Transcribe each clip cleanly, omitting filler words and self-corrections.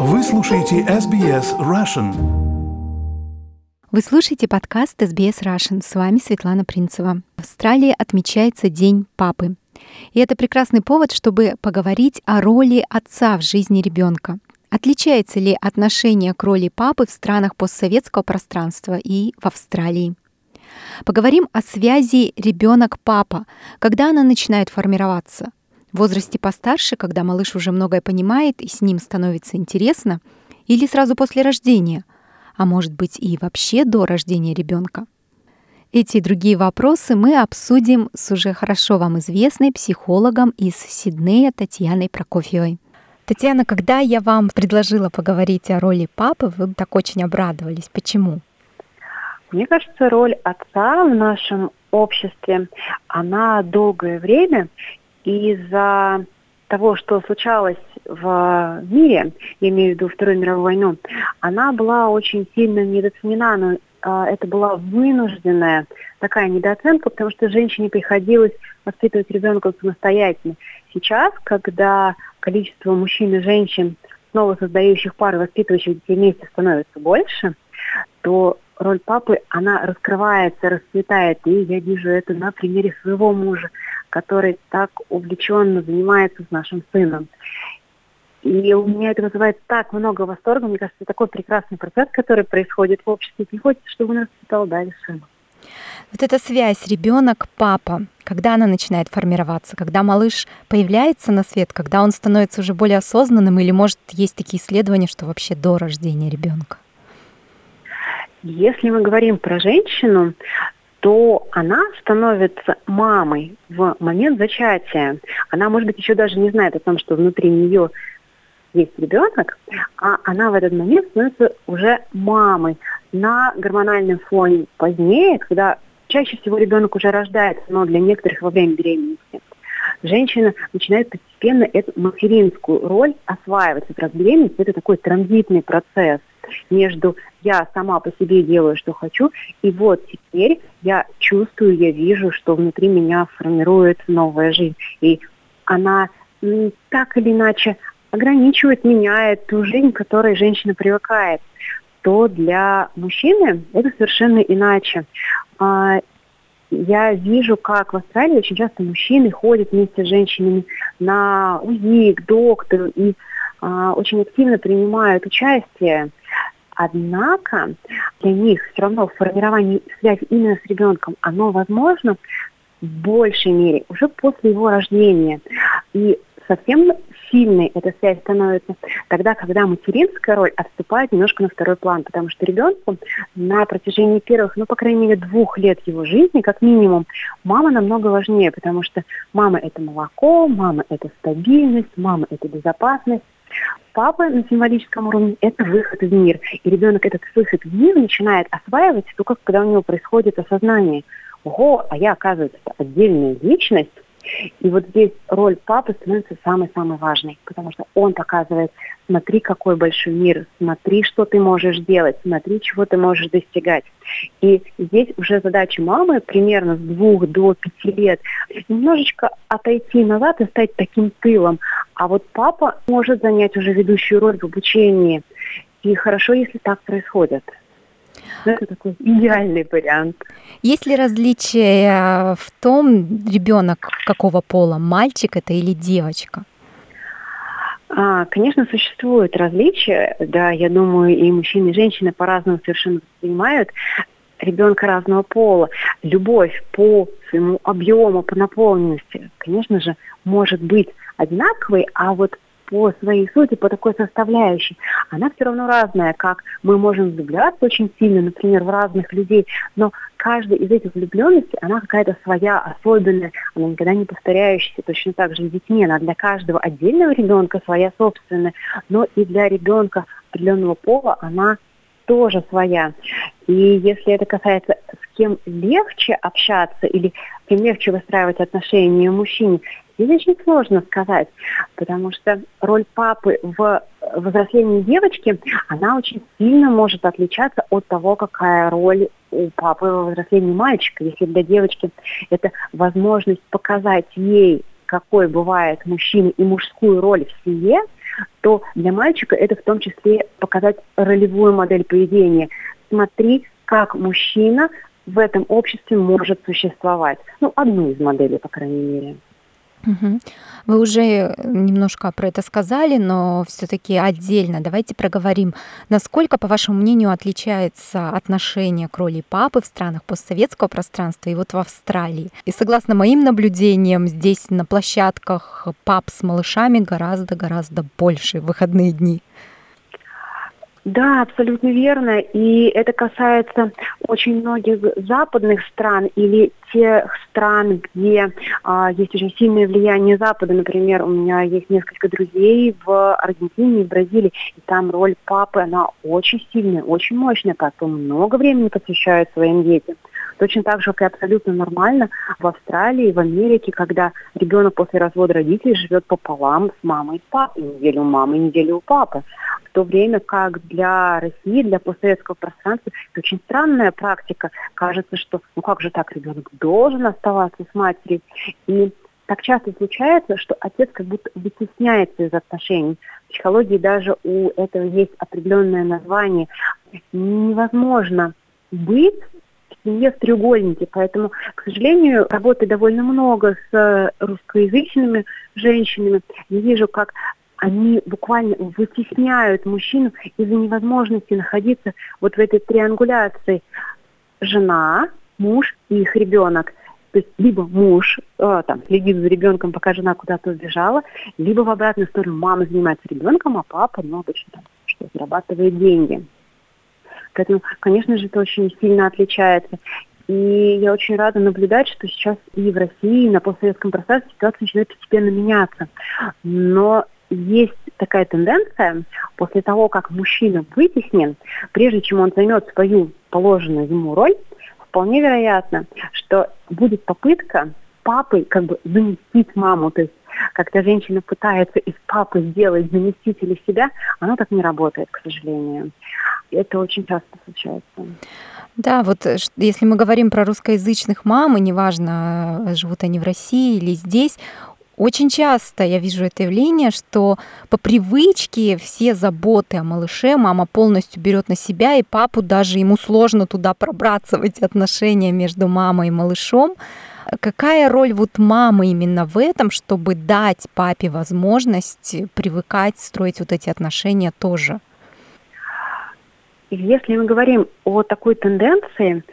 Вы слушаете SBS Russian. Вы слушаете подкаст SBS Russian. С вами Светлана Принцева. В Австралии отмечается День папы. И это прекрасный повод, чтобы поговорить о роли отца в жизни ребенка. Отличается ли отношение к роли папы в странах постсоветского пространства и в Австралии? Поговорим о связи ребенок-папа, когда она начинает формироваться. В возрасте постарше, когда малыш уже многое понимает и с ним становится интересно, или сразу после рождения, а может быть и вообще до рождения ребенка. Эти и другие вопросы мы обсудим с уже хорошо вам известной психологом из Сиднея Татьяной Прокофьевой. Татьяна, когда я вам предложила поговорить о роли папы, вы так очень обрадовались. Почему? Мне кажется, роль отца в нашем обществе, она долгое время из-за того, что случалось в мире, я имею в виду Вторую мировую войну, она была очень сильно недооценена, но это была вынужденная такая недооценка, потому что женщине приходилось воспитывать ребенка самостоятельно. Сейчас, когда количество мужчин и женщин, снова создающих пары, воспитывающих детей вместе, становится больше, то роль папы, она раскрывается, расцветает. И я вижу это на примере своего мужа, который так увлеченно занимается с нашим сыном. И у меня это вызывает так много восторга. Мне кажется, такой прекрасный процесс, который происходит в обществе. Не хочется, чтобы он расцветал дальше. Вот эта связь ребенок-папа, когда она начинает формироваться, когда малыш появляется на свет, когда он становится уже более осознанным, или, может, есть такие исследования, что вообще до рождения ребенка? Если мы говорим про женщину, то она становится мамой в момент зачатия. Она, может быть, еще даже не знает о том, что внутри нее есть ребенок, а она в этот момент становится уже мамой. На гормональном фоне позднее, когда чаще всего ребенок уже рождается, но для некоторых во время беременности, женщина начинает постепенно эту материнскую роль осваивать. Как раз беременность — это такой транзитный процесс между «я сама по себе делаю, что хочу», и вот теперь я чувствую, я вижу, что внутри меня формируется новая жизнь. И она так или иначе ограничивает, меняет ту жизнь, к которой женщина привыкает. То для мужчины это совершенно иначе. Я вижу, как в Австралии очень часто мужчины ходят вместе с женщинами на УЗИ, к доктору и очень активно принимают участие. Однако для них все равно формирование связи именно с ребенком, оно возможно в большей мере уже после его рождения. И совсем сильной эта связь становится тогда, когда материнская роль отступает немножко на второй план, потому что ребенку на протяжении первых, по крайней мере, 2 лет его жизни, как минимум, мама намного важнее, потому что мама – это молоко, мама – это стабильность, мама – это безопасность. Папа на символическом уровне – это выход из мира. И ребенок этот выход в мир начинает осваивать только когда у него происходит осознание: ого, а я, оказывается, отдельная личность. И вот здесь роль папы становится самой-самой важной, потому что он показывает: смотри, какой большой мир, смотри, что ты можешь делать, смотри, чего ты можешь достигать. И здесь уже задача мамы примерно с 2 до 5 лет немножечко отойти назад и стать таким тылом. А вот папа может занять уже ведущую роль в обучении. И хорошо, если так происходит. Это такой идеальный вариант. Есть ли различия в том, ребенок какого пола, мальчик это или девочка? Конечно, существуют различия. Да, я думаю, и мужчины, и женщины по-разному совершенно воспринимают ребенка разного пола. Любовь по своему объему, по наполненности, конечно же, может быть одинаковой, а вот по своей сути, по такой составляющей, она все равно разная, как мы можем влюбляться очень сильно, например, в разных людей, но каждая из этих влюбленностей, она какая-то своя, особенная, она никогда не повторяющаяся, точно так же с детьми, она для каждого отдельного ребенка своя собственная, но и для ребенка определенного пола она тоже своя. И если это касается, с кем легче общаться или с кем легче выстраивать отношения мужчине, здесь очень сложно сказать, потому что роль папы в взрослении девочки, она очень сильно может отличаться от того, какая роль у папы во взрослении мальчика. Если для девочки это возможность показать ей, какой бывает мужчина и мужскую роль в семье, то для мальчика это в том числе показать ролевую модель поведения. Смотри, как мужчина в этом обществе может существовать. Одну из моделей, по крайней мере. Мгм. Вы уже немножко про это сказали, но все-таки отдельно давайте проговорим, насколько, по вашему мнению, отличается отношение к роли папы в странах постсоветского пространства и вот в Австралии. И согласно моим наблюдениям, здесь на площадках пап с малышами гораздо-гораздо больше в выходные дни. Да, абсолютно верно. И это касается очень многих западных стран или тех стран, где есть очень сильное влияние Запада. Например, у меня есть несколько друзей в Аргентине и Бразилии, и там роль папы, она очень сильная, очень мощная, потом много времени посвящают своим детям. Точно так же, как и абсолютно нормально в Австралии, в Америке, когда ребенок после развода родителей живет пополам с мамой и с папой, неделю у мамы, неделю у папы. В то время как для России, для постсоветского пространства, это очень странная практика. Кажется, что как же так, ребенок должен оставаться с матерью. И так часто случается, что отец как будто вытесняется из отношений. В психологии даже у этого есть определенное название. Невозможно быть в семье в треугольнике, поэтому, к сожалению, работы довольно много с русскоязычными женщинами. Я вижу, как они буквально вытесняют мужчину из-за невозможности находиться вот в этой триангуляции. Жена, муж и их ребенок. То есть либо муж следит за ребенком, пока жена куда-то убежала, либо в обратную сторону мама занимается ребенком, а папа, обычно зарабатывает деньги. Поэтому, конечно же, это очень сильно отличается. И я очень рада наблюдать, что сейчас и в России, и на постсоветском пространстве ситуация начинает постепенно меняться. Но есть такая тенденция, после того, как мужчина вытеснен, прежде чем он займет свою положенную ему роль, вполне вероятно, что будет попытка папой заместить маму. То есть, когда женщина пытается из папы сделать заместителя себя, оно так не работает, к сожалению. Это очень часто случается. Да, вот если мы говорим про русскоязычных мам, и неважно, живут они в России или здесь, очень часто я вижу это явление, что по привычке все заботы о малыше мама полностью берет на себя, и папу даже ему сложно туда пробраться, в эти отношения между мамой и малышом. Какая роль мамы именно в этом, чтобы дать папе возможность привыкать, строить эти отношения тоже? Если мы говорим о такой тенденции,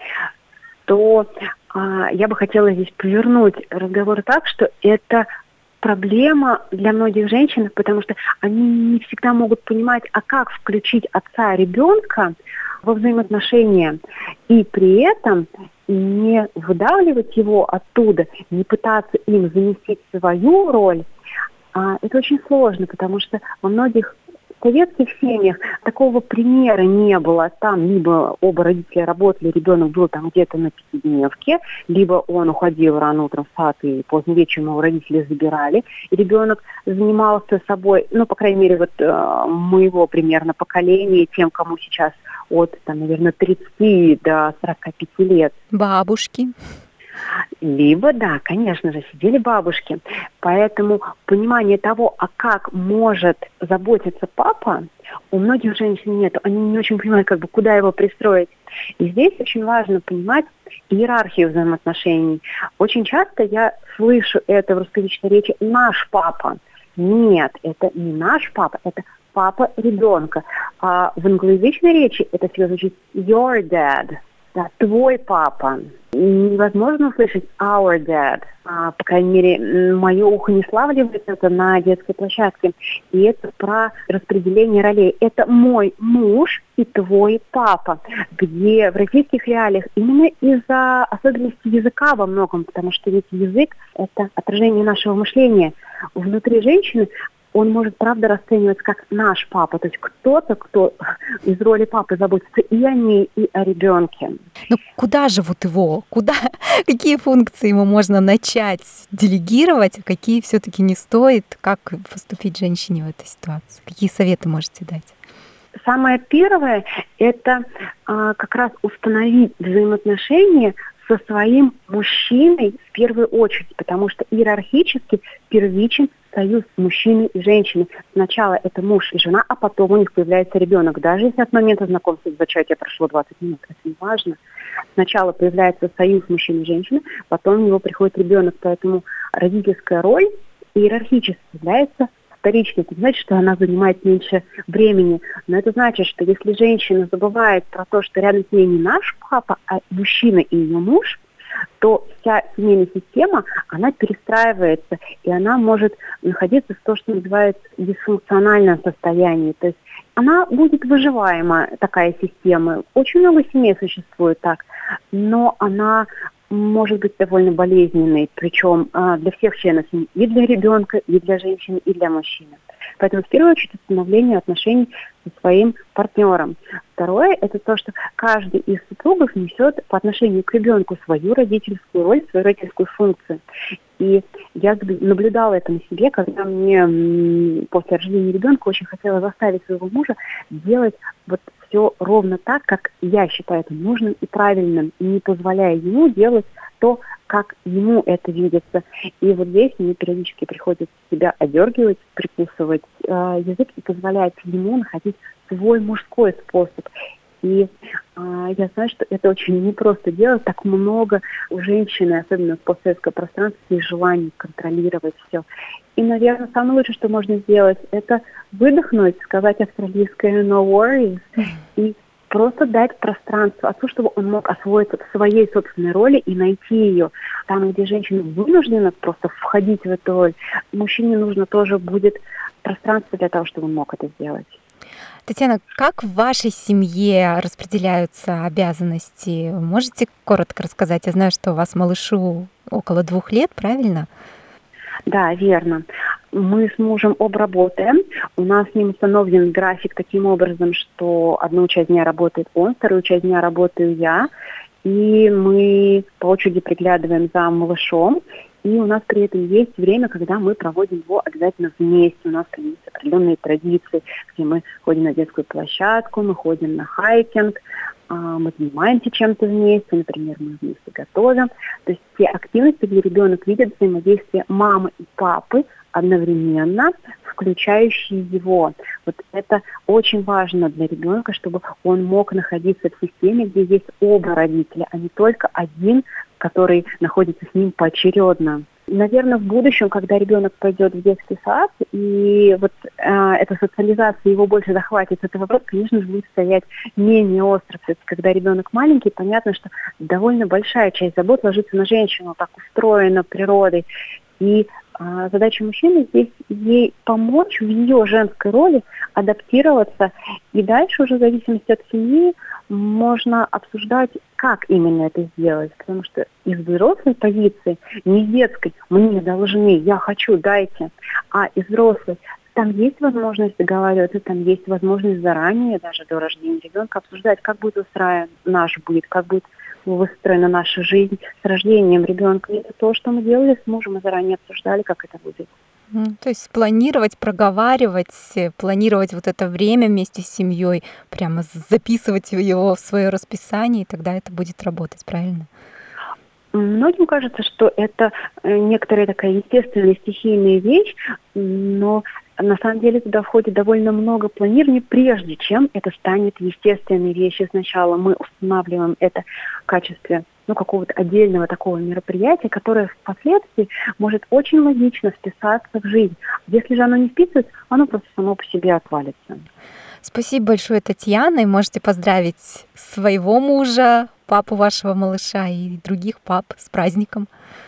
то я бы хотела здесь повернуть разговор так, что это проблема для многих женщин, потому что они не всегда могут понимать, как включить отца ребенка во взаимоотношения и при этом не выдавливать его оттуда, не пытаться им заместить свою роль. Это очень сложно, потому что во многих советских семьях такого примера не было. Там либо оба родителя работали, ребенок был там где-то на пятидневке, либо он уходил рано утром в сад, и поздно вечером его родители забирали, и ребенок занимался собой, по крайней мере, моего примерно поколения, тем, кому сейчас от, наверное, 30 до 45 лет. Бабушки. Либо, да, конечно же, сидели бабушки. Поэтому понимание того, как может заботиться папа, у многих женщин нет. Они не очень понимают, куда его пристроить. И здесь очень важно понимать иерархию взаимоотношений. Очень часто я слышу это в русскоязычной речи «наш папа». Нет, это не наш папа, это папа ребенка. А в англоязычной речи это всегда звучит «your dad». Да, твой папа. Невозможно услышать our dad. По крайней мере, мое ухо не славливает это на детской площадке. И это про распределение ролей. Это мой муж и твой папа. Где в российских реалиях именно из-за особенностей языка во многом, потому что ведь язык – это отражение нашего мышления. Внутри женщины он может, правда, расцениваться как наш папа, то есть кто-то, кто из роли папы заботится и о ней, и о ребенке. Куда же его? Какие функции ему можно начать делегировать, а какие все-таки не стоит? Как поступить женщине в этой ситуации? Какие советы можете дать? Самое первое – это как раз установить взаимоотношения со своим мужчиной в первую очередь, потому что иерархически первичен союз мужчины и женщины. Сначала это муж и жена, а потом у них появляется ребенок. Даже если от момента знакомства и зачатия прошло 20 минут, это не важно. Сначала появляется союз мужчины и женщины, потом у него приходит ребенок. Поэтому родительская роль иерархически является вторичной. Это значит, что она занимает меньше времени. Но это значит, что если женщина забывает про то, что рядом с ней не наш папа, а мужчина и ее муж, то вся семейная система, она перестраивается, и она может находиться в том, что называется дисфункциональном состоянии. То есть она будет выживаема, такая система. Очень много семей существует так, но она может быть довольно болезненной, причем для всех членов семьи, и для ребенка, и для женщины, и для мужчины. Поэтому в первую очередь установление отношений со своим партнером. Второе – это то, что каждый из супругов несет по отношению к ребенку свою родительскую роль, свою родительскую функцию. И я наблюдала это на себе, когда мне после рождения ребенка очень хотела заставить своего мужа делать вот все ровно так, как я считаю это нужным и правильным, и не позволяя ему делать то, как ему это видится. И вот здесь мне периодически приходится себя одергивать, прикусывать язык и позволять ему находить свой мужской способ. И я знаю, что это очень непросто делать. Так много у женщины, особенно в постсоветском пространстве, есть желание контролировать все. И, наверное, самое лучшее, что можно сделать, это выдохнуть, сказать австралийское «no worries» и просто дать пространство отцу, чтобы он мог освоиться в своей собственной роли и найти ее. Там, где женщина вынуждена просто входить в эту роль, мужчине нужно тоже будет пространство для того, чтобы он мог это сделать. Татьяна, как в вашей семье распределяются обязанности? Можете коротко рассказать? Я знаю, что у вас малышу около 2 лет, правильно? Да, верно. Мы с мужем оба работаем. У нас с ним установлен график таким образом, что одну часть дня работает он, вторую часть дня работаю я. И мы по очереди приглядываем за малышом. И у нас при этом есть время, когда мы проводим его обязательно вместе. У нас есть определенные традиции, где мы ходим на детскую площадку, мы ходим на хайкинг, мы занимаемся чем-то вместе, например, мы вместе готовим. То есть все активности, где ребенок видит взаимодействие мамы и папы одновременно, включающие его. Вот это очень важно для ребенка, чтобы он мог находиться в системе, где есть оба родителя, а не только один, который находится с ним поочередно. Наверное, в будущем, когда ребенок пойдет в детский сад, и вот эта социализация его больше захватит, этот вопрос, конечно же, будет стоять менее остро. Все-таки, когда ребенок маленький, понятно, что довольно большая часть забот ложится на женщину, так устроена природой. И задача мужчины здесь ей помочь в ее женской роли адаптироваться. И дальше уже в зависимости от семьи можно обсуждать, как именно это сделать. Потому что из взрослой позиции, не из детской, мне должны, я хочу, дайте, а из взрослой, там есть возможность договариваться, там есть возможность заранее, даже до рождения ребенка, обсуждать, как будет устроен наш быт, как будет выстроена наша жизнь с рождением ребенка. И это то, что мы делали с мужем, мы заранее обсуждали, как это будет. То есть планировать, проговаривать, планировать вот это время вместе с семьей, прямо записывать его в свое расписание, и тогда это будет работать, правильно? Многим кажется, что это некоторая такая естественная стихийная вещь, но на самом деле туда входит довольно много планирования, прежде чем это станет естественной вещью. Сначала мы устанавливаем это в качестве какого-то отдельного такого мероприятия, которое впоследствии может очень логично вписаться в жизнь. Если же оно не вписывается, оно просто само по себе отвалится. Спасибо большое, Татьяна, и можете поздравить своего мужа, папу вашего малыша и других пап с праздником.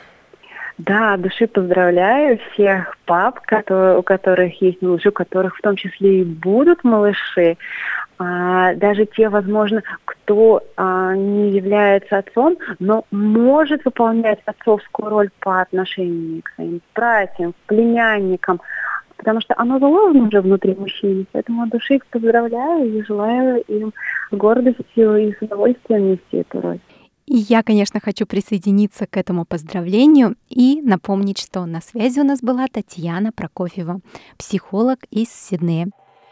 Да, от души поздравляю всех пап, у которых есть малыши, у которых в том числе и будут малыши. Даже те, возможно, кто не является отцом, но может выполнять отцовскую роль по отношению к своим братьям, племянникам, потому что оно заложено уже внутри мужчины. Поэтому от души их поздравляю и желаю им с гордостью и с удовольствием нести эту роль. И я, конечно, хочу присоединиться к этому поздравлению и напомнить, что на связи у нас была Татьяна Прокофьева, психолог из Сиднея.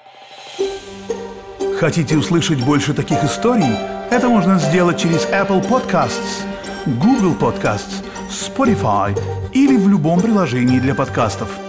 Хотите услышать больше таких историй? Это можно сделать через Apple Podcasts, Google Podcasts, Spotify или в любом приложении для подкастов.